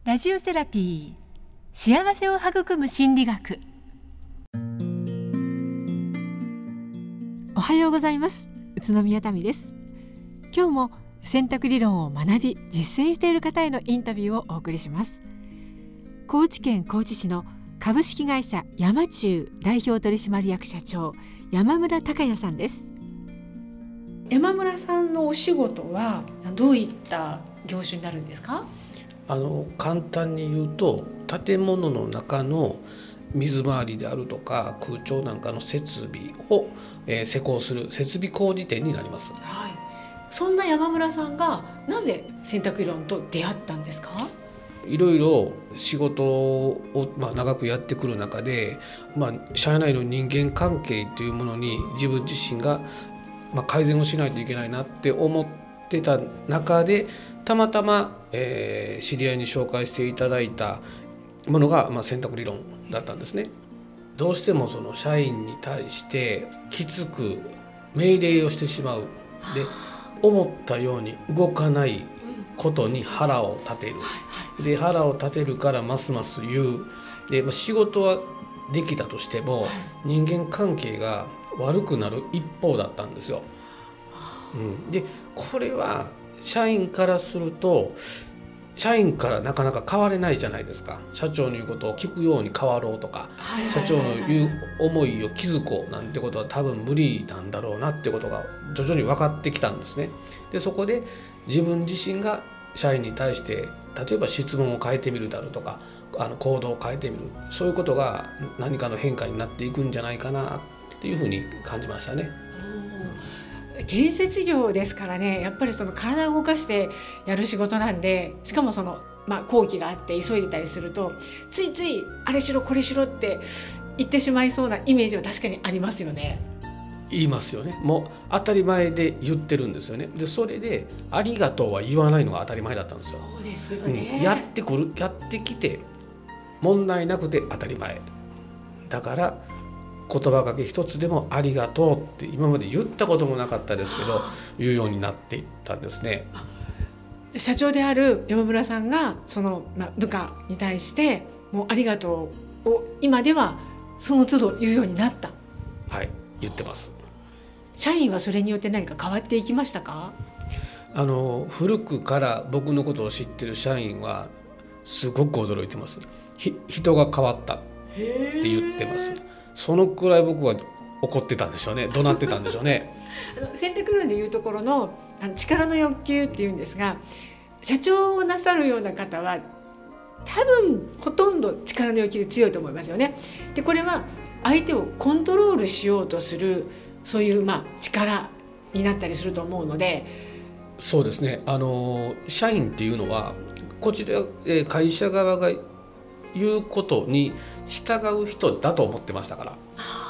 ラジオセラピー、幸せを育む心理学。おはようございます。宇都宮民です。今日も選択理論を学び実践している方へのインタビューをお送りします。高知県高知市の株式会社山中代表取締役社長、山村隆也さんです。山村さんのお仕事はどういった業種になるんですか？ 簡単に言うと、建物の中の水回りであるとか空調なんかの設備を、施工する設備工事店になります。 はい、そんな山村さんがなぜ選択理論と出会ったんですか？ いろいろ仕事を、長くやってくる中で、社内の人間関係というものに自分自身が、改善をしないといけないなって思ってた中で、たまたま、知り合いに紹介していただいたものが、選択理論だったんですね。どうしてもその社員に対してきつく命令をしてしまう。で、思ったように動かないことに腹を立てる。で、腹を立てるからますます言う。で、仕事はできたとしても人間関係が悪くなる一方だったんですよ。で、これは社員からすると、社員からなかなか変われないじゃないですか。社長の言うことを聞くように変わろうとか、社長の言う思いを気づこうなんてことは多分無理なんだろうなってことが徐々に分かってきたんですね。で、そこで自分自身が社員に対して例えば質問を変えてみるだろうとか、行動を変えてみる、そういうことが何かの変化になっていくんじゃないかなっていうふうに感じましたね。 建設業ですからね、やっぱりその体を動かしてやる仕事なんで、しかもその、工期があって急いでたりすると、ついついあれしろこれしろって言ってしまいそうなイメージは確かにありますよね。 言いますよね。もう当たり前で言ってるんですよね。で、それでありがとうは言わないのが当たり前だったんですよ。 そうですよね。 やってきて問題なくて当たり前だから、言葉かけ一つでもありがとうって今まで言ったこともなかったですけど言うようになっていったんですね。 社長である山村さんがその、部下に対してもうありがとうを今ではその都度言うようになった。 はい、言ってます。 社員はそれによって何か変わっていきましたか？ 古くから僕のことを知ってる社員はすごく驚いてます。人が変わったって言ってます。そのくらい僕は怒ってたんでしょうね。怒鳴ってたんでしょうね。 選択論でいうところの力の欲求っていうんですが、社長をなさるような方は多分ほとんど力の欲求強いと思いますよね。で、これは相手をコントロールしようとするそういう力になったりすると思うので。 そうですね。社員っていうのはこちら会社側が言うことに従う人だと思ってましたから。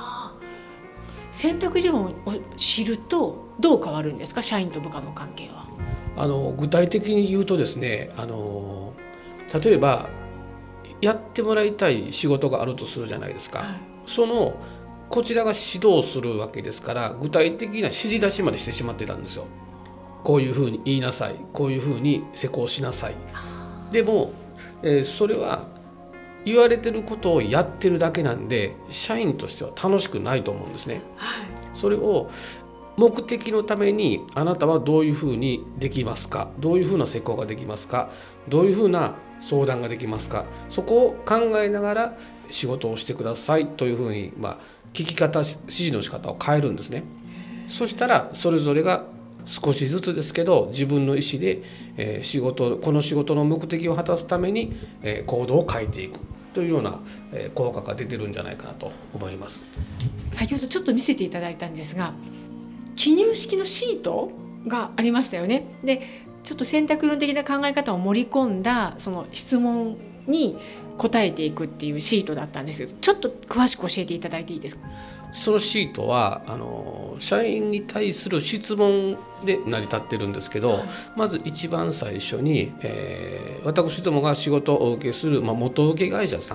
選択理論を知るとどう変わるんですか？社員と部下の関係は。 具体的に言うとですね、例えばやってもらいたい仕事があるとするじゃないですか。こちらが指導するわけですから、具体的な指示出しまでしてしまってたんですよ。こういうふうに言いなさい、こういうふうに施工しなさい。でも、それは言われてることをやってるだけなんで、社員としては楽しくないと思うんですね。それを目的のために、あなたはどういうふうにできますか、どういうふうな施工ができますか、どういうふうな相談ができますか、そこを考えながら仕事をしてくださいというふうに、聞き方、指示の仕方を変えるんですね。そしたらそれぞれが少しずつですけど自分の意思で、この仕事の目的を果たすために、行動を変えていくというような、効果が出てるんじゃないかなと思います。 先ほどちょっと見せていただいたんですが、記入式のシートがありましたよね。で、ちょっと選択論的な考え方を盛り込んだその質問に答えていくっていうシートだったんですけど、ちょっと詳しく教えていただいていいですか？ そのシートは社員に対する質問で成り立ってるんですけど、まず一番最初に、私どもが仕事をお受けする、元請け会社さん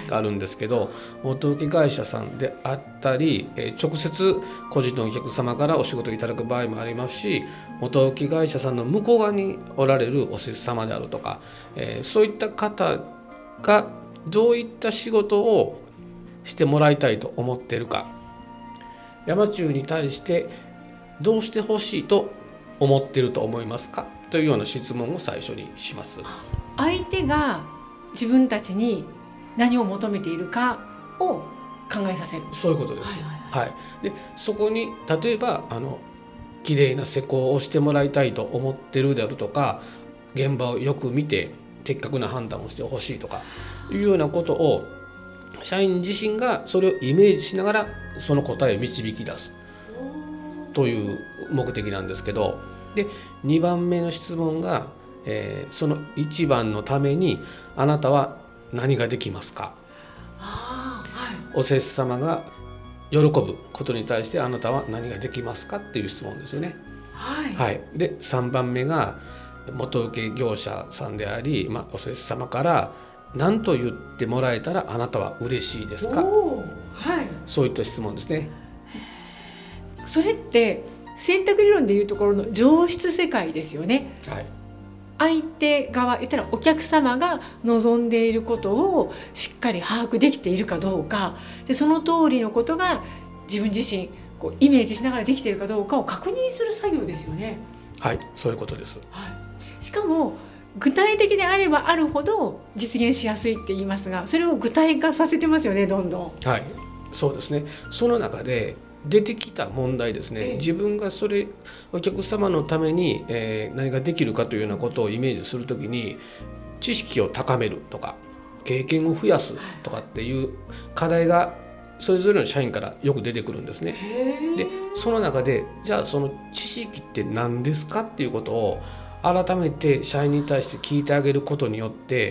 があるんですけど、元請け会社さんであったり、直接個人のお客様からお仕事いただく場合もありますし、元請け会社さんの向こう側におられるお施主様であるとか、そういった方がどういった仕事をしてもらいたいと思っているか、山中に対してどうしてほしいと思っていると思いますかというような質問を最初にします。 相手が自分たちに何を求めているかを考えさせる。 そういうことです。はい。で、そこに例えば綺麗な施工をしてもらいたいと思ってるであるとか、現場をよく見て的確な判断をしてほしいとかいうようなことを社員自身がそれをイメージしながらその答えを導き出すという目的なんですけど、で2番目の質問が、その1番のためにあなたは何ができますか。お施主様が喜ぶことに対してあなたは何ができますかっていう質問ですよね。はい、で3番目が元請け業者さんであり、お施主様から何と言ってもらえたらあなたは嬉しいですか。そういった質問ですね。 それって選択理論でいうところの上質世界ですよね。相手側、言ったらお客様が望んでいることをしっかり把握できているかどうかで、その通りのことが自分自身イメージしながらできているかどうかを確認する作業ですよね。 はい、そういうことです。 しかも具体的であればあるほど実現しやすいって言いますが、それを具体化させてますよね、どんどん。 はい、そうですね。その中で出てきた問題ですね、自分がそれお客様のために、何ができるかというようなことをイメージするときに、知識を高めるとか経験を増やすとかっていう課題がそれぞれの社員からよく出てくるんですね。でその中でじゃあその知識って何ですかっていうことを改めて社員に対して聞いてあげることによって、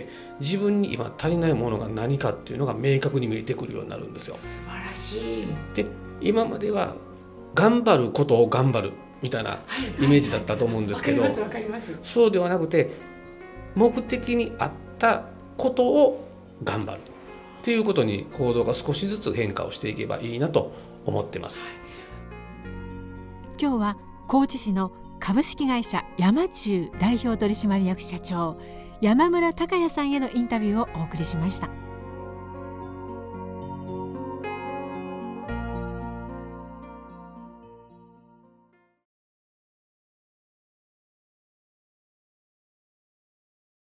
自分に今足りないものが何かっていうのが明確に見えてくるようになるんですよ。 素晴らしい。 で今までは頑張ることを頑張るみたいなイメージだったと思うんですけど、そうではなくて目的に合ったことを頑張るということに行動が少しずつ変化をしていけばいいなと思ってます。 今日は高知市の株式会社山中代表取締役社長山村隆也さんへのインタビューをお送りしました。